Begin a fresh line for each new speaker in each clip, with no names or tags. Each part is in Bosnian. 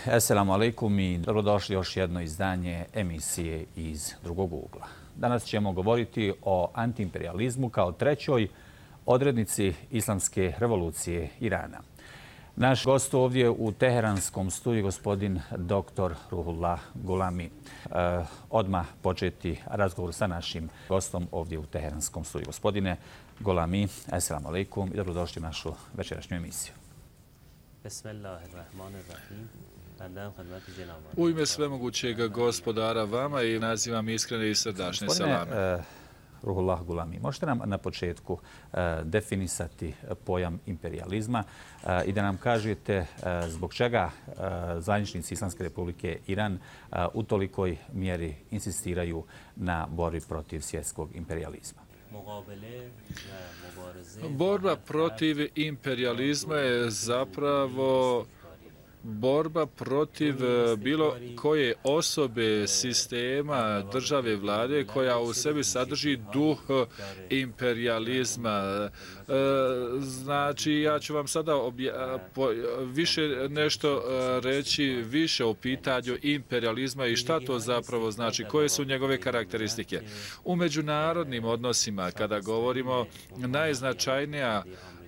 Assalamu alaikum i dobrodošli još jedno izdanje emisije iz drugog ugla. Danas ćemo govoriti o antiimperializmu kao trećoj odrednici islamske revolucije Irana. Naš gost ovdje u teheranskom studiju, gospodin dr. Ruhollah Gulami. Odmah početi razgovor sa našim gostom ovdje u teheranskom studiju. Gospodine Gulami, assalamu alaikum i dobrodošli u našu večerašnju emisiju.
U ime svemogućeg gospodara vama i nazivam iskrene i srdačne salame.
Ruhollah Gulami, možete nam na početku definisati pojam imperijalizma i da nam kažete zbog čega zvaničnici Islamske republike Iran u tolikoj mjeri insistiraju na borbi protiv svjetskog imperijalizma?
Borba protiv imperijalizma je zapravo borba protiv bilo koje osobe, sistema, države, vlade koja u sebi sadrži duh imperijalizma. Znači, ja ću vam sada više nešto reći više o pitanju imperijalizma i šta to zapravo znači, koje su njegove karakteristike. U međunarodnim odnosima, kada govorimo, najznačajnija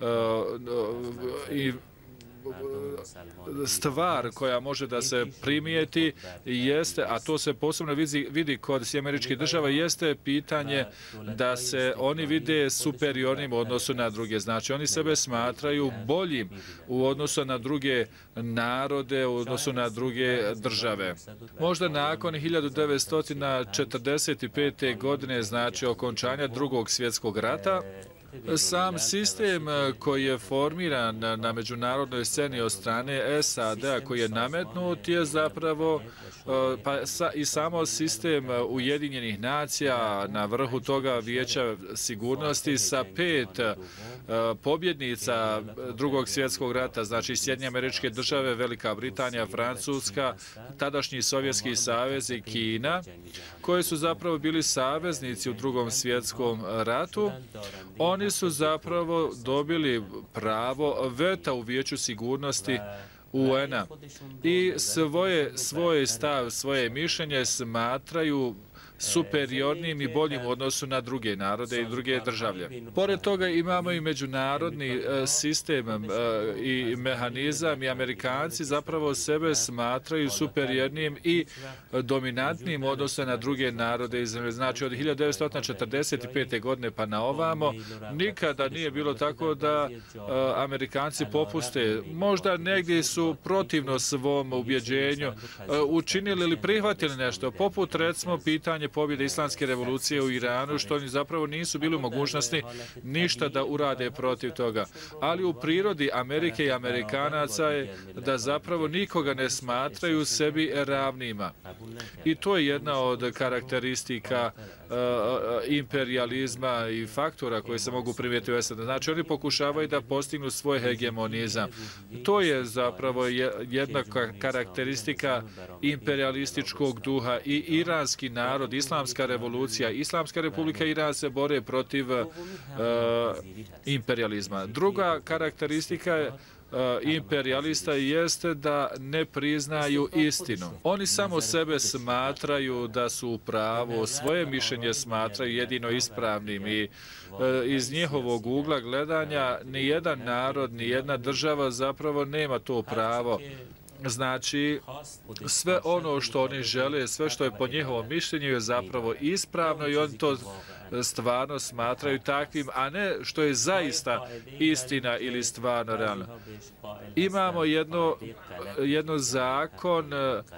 stvar koja može da se primijeti jeste, a to se posebno vidi kod Američkih država, jeste pitanje da se oni vide superiornim u odnosu na druge. Znači, oni sebe smatraju boljim u odnosu na druge narode, u odnosu na druge države. Možda nakon 1945. godine, znači okončanja Drugog svjetskog rata, sam sistem koji je formiran na međunarodnoj sceni od strane SAD-a, koji je nametnut, je zapravo i samo sistem Ujedinjenih nacija na vrhu toga Vijeća sigurnosti sa 5 pobjednica Drugog svjetskog rata, znači Sjedinjene Američke Države, Velika Britanija, Francuska, tadašnji Sovjetski savez i Kina, koji su zapravo bili saveznici u Drugom svjetskom ratu. Oni su zapravo dobili pravo veta u Vijeću sigurnosti UN-a i svoj stav, svoje mišljenje smatraju superiornim i boljim u odnosu na druge narode i druge države. Pored toga imamo i međunarodni sistem i mehanizam i Amerikanci zapravo sebe smatraju superiornim i dominantnim u odnosu na druge narode i zemlje. Znači, od 1945. godine pa na ovamo nikada nije bilo tako da Amerikanci popuste. Možda negdje su protivno svom ubjeđenju učinili ili prihvatili nešto, poput recimo pitanje pobjede islamske revolucije u Iranu, što oni zapravo nisu bili u mogućnosti ništa da urade protiv toga. Ali u prirodi Amerike i Amerikanaca je da zapravo nikoga ne smatraju sebi ravnima. I to je jedna od karakteristika imperijalizma i faktora koje se mogu primijetiti u SAD. Znači, oni pokušavaju da postignu svoj hegemonizam. To je zapravo jedna karakteristika imperijalističkog duha i iranski narod, islamska revolucija, Islamska republika Iran se bore protiv imperijalizma. Druga karakteristika imperijalista jeste da ne priznaju istinu. Oni samo sebe smatraju da su u pravu, svoje mišljenje smatraju jedino ispravnim i iz njihovog ugla gledanja nijedan narod, nijedna država zapravo nema to pravo. Znači, sve ono što oni žele, sve što je po njihovom mišljenju je zapravo ispravno i oni to stvarno smatraju takvim, a ne što je zaista istina ili stvarno realno. Imamo jedno zakon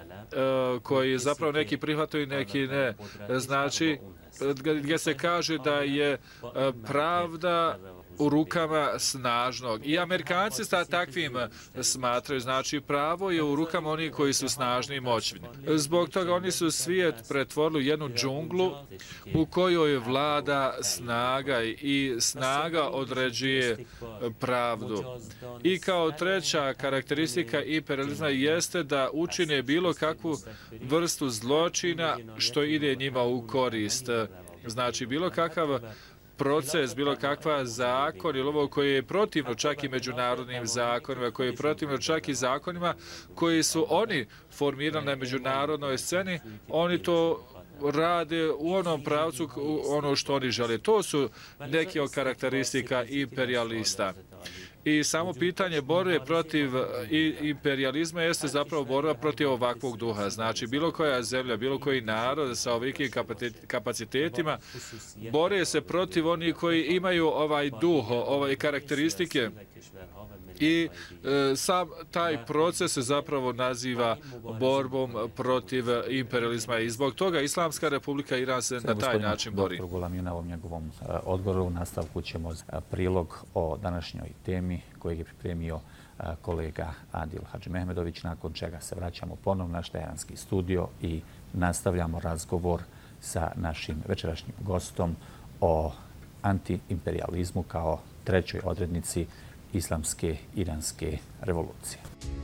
koji zapravo neki prihvataju, neki ne. Znači, gdje se kaže da je pravda u rukama snažnog. I Amerikanci sa takvim smatraju. Znači, pravo je u rukama onih koji su snažni i moćni. Zbog toga oni su svijet pretvorili u jednu džunglu u kojoj vlada snaga i snaga određuje pravdu. I kao treća karakteristika imperializma jeste da učine bilo kakvu vrstu zločina što ide njima u korist. Znači, bilo kakav proces, bilo kakva zakon ili ovo koje je protivno čak i međunarodnim zakonima, koje je protivno čak i zakonima koji su oni formirali na međunarodnoj sceni, oni to rade u onom pravcu ono što oni žele. To su neke od karakteristika imperialista. I samo pitanje borbe protiv imperializma jeste zapravo borba protiv ovakvog duha. Znači, bilo koja zemlja, bilo koji narod sa ovakvim kapacitetima bore se protiv onih koji imaju ovaj duh, ove karakteristike. I sam taj proces se zapravo naziva borbom protiv imperializma i zbog toga Islamska republika Iran se na taj način bori.
Dr. Gulamiju, na ovom njegovom odgovoru u nastavku ćemo prilog o današnjoj temi kojeg je pripremio kolega Adil Hadžimehmedović, nakon čega se vraćamo ponovno na naš teheranski studio i nastavljamo razgovor sa našim večerašnjim gostom o antiimperializmu kao trećoj odrednici islamske iranske revolucije.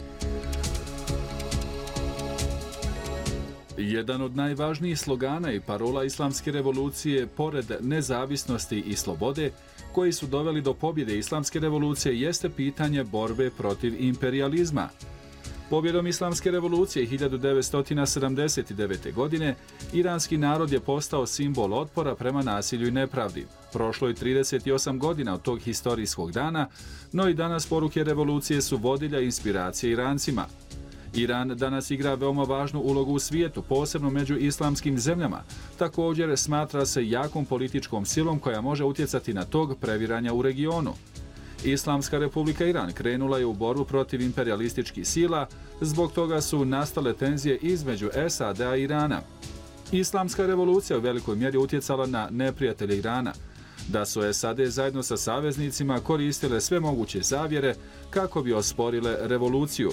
Jedan od najvažnijih slogana i parola islamske revolucije, pored nezavisnosti i slobode, koji su doveli do pobjede islamske revolucije, jeste pitanje borbe protiv imperializma. Pobjedom islamske revolucije 1979. godine iranski narod je postao simbol otpora prema nasilju i nepravdi. Prošlo je 38 godina od tog historijskog dana, no i danas poruke revolucije su vodilja i inspiracije Irancima. Iran danas igra veoma važnu ulogu u svijetu, posebno među islamskim zemljama. Također smatra se jakom političkom silom koja može utjecati na tog previranja u regionu. Islamska republika Iran krenula je u borbu protiv imperialističkih sila, zbog toga su nastale tenzije između SAD-a i Irana. Islamska revolucija u velikoj mjeri utjecala na neprijatelje Irana, da su SAD zajedno sa saveznicima koristile sve moguće zavjere kako bi osporile revoluciju.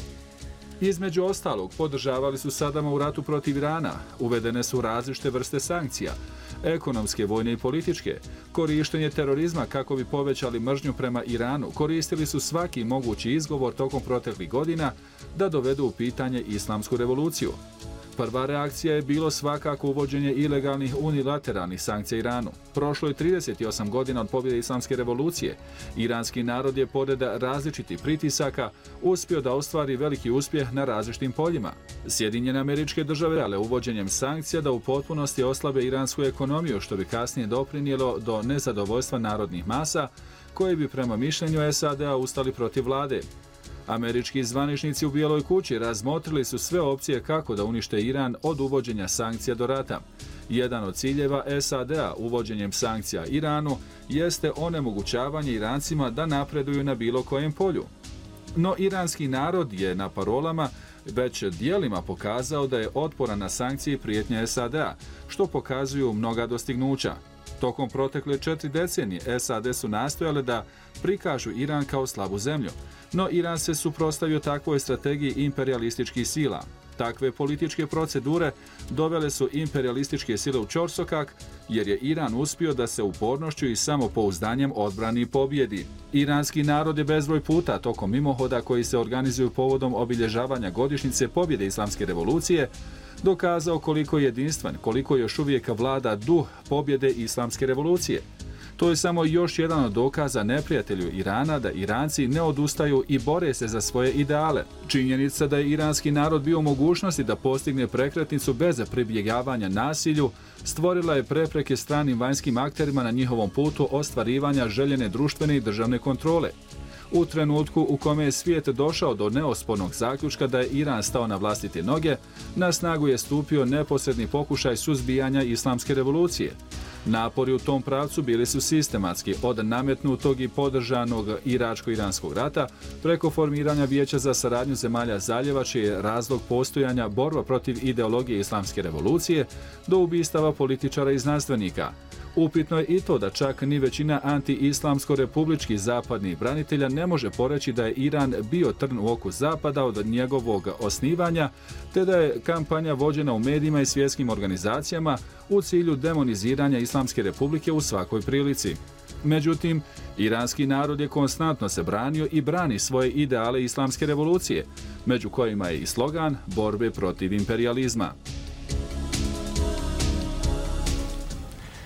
Između ostalog, podržavali su Sadama u ratu protiv Irana, uvedene su različite vrste sankcija, ekonomske, vojne i političke, korištenje terorizma kako bi povećali mržnju prema Iranu, koristili su svaki mogući izgovor tokom proteklih godina da dovedu u pitanje islamsku revoluciju. Prva reakcija je bilo svakako uvođenje ilegalnih unilateralnih sankcija Iranu. Prošlo je 38 godina od pobjede islamske revolucije. Iranski narod je pored različitih pritisaka uspio da ostvari veliki uspjeh na različitim poljima. Sjedinjene Američke Države, ale uvođenjem sankcija da u potpunosti oslabe iransku ekonomiju, što bi kasnije doprinijelo do nezadovoljstva narodnih masa, koje bi prema mišljenju SAD-a ustali protiv vlade. Američki zvaničnici u Bijeloj kući razmotrili su sve opcije kako da unište Iran od uvođenja sankcija do rata. Jedan od ciljeva SAD-a uvođenjem sankcija Iranu jeste onemogućavanje Irancima da napreduju na bilo kojem polju. No iranski narod je na parolama već dijelima pokazao da je otporan na sankcije i prijetnje SAD-a, što pokazuju mnoga dostignuća. Tokom protekle 4 decenije SAD su nastojale da prikažu Iran kao slabu zemlju, no Iran se suprotstavio takvoj strategiji imperialističkih sila. Takve političke procedure dovele su imperialističke sile u ćorsokak, jer je Iran uspio da se upornošću i samopouzdanjem odbrani i pobjedi. Iranski narod je bezbroj puta tokom mimohoda koji se organizuju povodom obilježavanja godišnjice pobjede islamske revolucije dokazao koliko je jedinstven, koliko još uvijek vlada duh pobjede islamske revolucije. To je samo još jedan od dokaza neprijatelju Irana da Iranci ne odustaju i bore se za svoje ideale. Činjenica da je iranski narod bio u mogućnosti da postigne prekretnicu bez pribjegavanja nasilju stvorila je prepreke stranim vanjskim akterima na njihovom putu ostvarivanja željene društvene i državne kontrole. U trenutku u kome je svijet došao do neospornog zaključka da je Iran stao na vlastite noge, na snagu je stupio neposredni pokušaj suzbijanja islamske revolucije. Napori u tom pravcu bili su sistematski, od nametnutog i podržanog Iračko-iranskog rata preko formiranja Vijeća za saradnju zemalja zaljeva, čiji je razlog postojanja borba protiv ideologije islamske revolucije, do ubistava političara i znanstvenika. Upitno je i to da čak ni većina anti-islamsko-republičkih zapadnih branitelja ne može poreći da je Iran bio trn u oku Zapada od njegovog osnivanja, te da je kampanja vođena u medijima i svjetskim organizacijama u cilju demoniziranja Islamske republike u svakoj prilici. Međutim, iranski narod je konstantno se branio i brani svoje ideale islamske revolucije, među kojima je i slogan borbe protiv imperializma.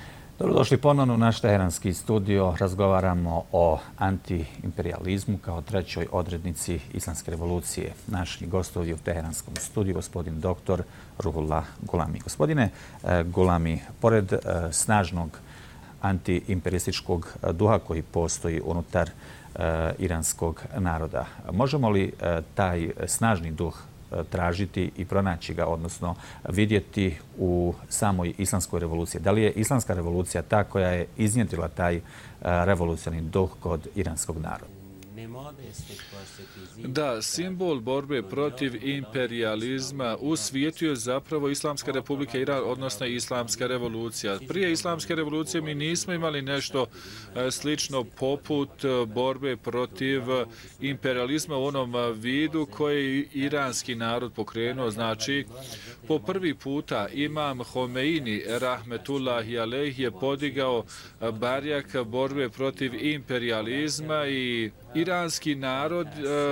Dobrodošli ponovno u naš teheranski studio. Razgovaramo o antiimperializmu kao trećoj odrednici islamske revolucije. Naši gostovi u teheranskom studiju, gospodin dr. Ruhollah Golami. Gospodine Golami, pored snažnog antiimperialističkog duha koji postoji unutar iranskog naroda, možemo li taj snažni duh tražiti i pronaći ga, odnosno vidjeti u samoj islamskoj revoluciji? Da li je islamska revolucija ta koja je iznjedrila taj revolucionarni duh kod iranskog naroda?
Da, simbol borbe protiv imperijalizma u svijetu je zapravo Islamska republika Iran, odnosno Islamska revolucija. Prije Islamske revolucije mi nismo imali nešto slično poput borbe protiv imperijalizma u onom vidu koji je iranski narod pokrenuo. Znači, po prvi puta Imam Homeini, rahmetullahi alejhi, je podigao barjak borbe protiv imperijalizma i iranski narod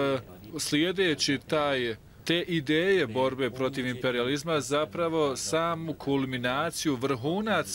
slijedeći te ideje borbe protiv imperijalizma zapravo samu kulminaciju, vrhunac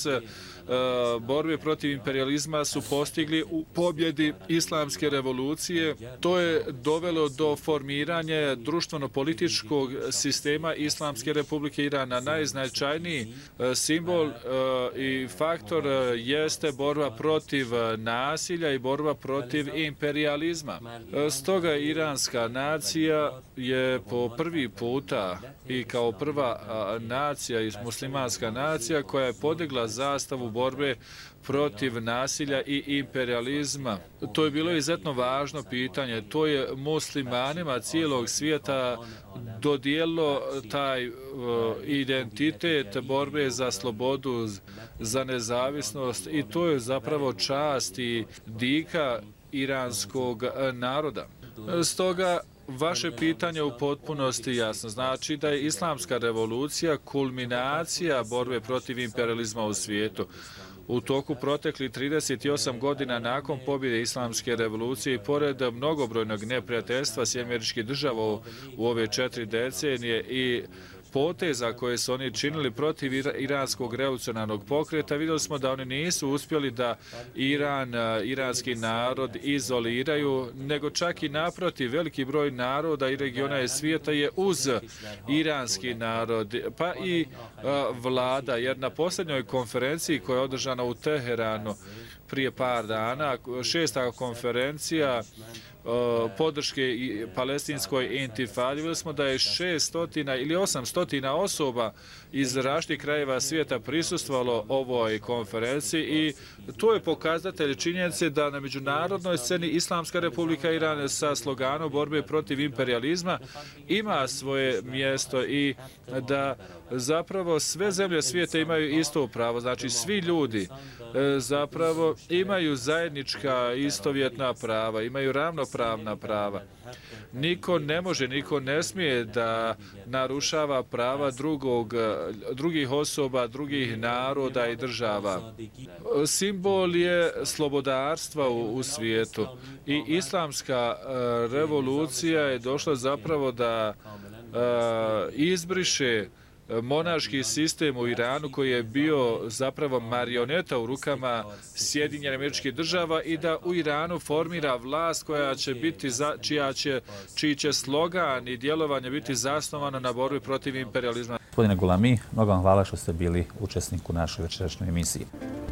borbe protiv imperijalizma su postigli u pobjedi islamske revolucije. To je dovelo do formiranja društveno-političkog sistema Islamske republike Irana. Najznačajniji simbol i faktor jeste borba protiv nasilja i borba protiv imperijalizma. Stoga iranska nacija je po prvi puta i kao prva nacija i muslimanska nacija koja je podigla zastavu borbe protiv nasilja i imperijalizma. To je bilo izuzetno važno pitanje. To je muslimanima cijelog svijeta dodijelilo taj identitet borbe za slobodu, za nezavisnost i to je zapravo čast i dika iranskog naroda. Stoga vaše pitanje u potpunosti jasno. Znači da je islamska revolucija kulminacija borbe protiv imperijalizma u svijetu. U toku proteklih 38 godina nakon pobjede islamske revolucije i pored mnogobrojnog neprijateljstva Sjedinjenih Američkih Država u ove 4 decenije i poteza koje su oni činili protiv iranskog revolucionarnog pokreta, vidjeli smo da oni nisu uspjeli da iranski narod izoliraju, nego čak i naprotiv, veliki broj naroda i regiona i svijeta je uz iranski narod, pa i vlada, jer na posljednjoj konferenciji koja je održana u Teheranu prije par dana, 6. konferencija podrške palestinskoj intifadi, vidjeli smo da je 600 ili 800 osoba iz različitih krajeva svijeta prisustvovalo ovoj konferenciji i to je pokazatelj činjenice da na međunarodnoj sceni Islamska republika Iran sa sloganom borbe protiv imperijalizma ima svoje mjesto i da zapravo sve zemlje svijeta imaju isto pravo. Znači svi ljudi zapravo imaju zajednička istovjetna prava, imaju ravnopravna prava. Niko ne može, niko ne smije da narušava prava drugih osoba, drugih naroda i država. Simbol je slobodarstva u svijetu i islamska revolucija je došla zapravo da izbriše monarški sistem u Iranu koji je bio zapravo marioneta u rukama Sjedinjenih Američkih Država i da u Iranu formira vlast koja će biti, čiji će slogan i djelovanje biti zasnovano na borbi protiv imperijalizma.
Gospodine Golami, mnogo vam hvala što ste bili učesnik u našoj večerašnjoj emisiji.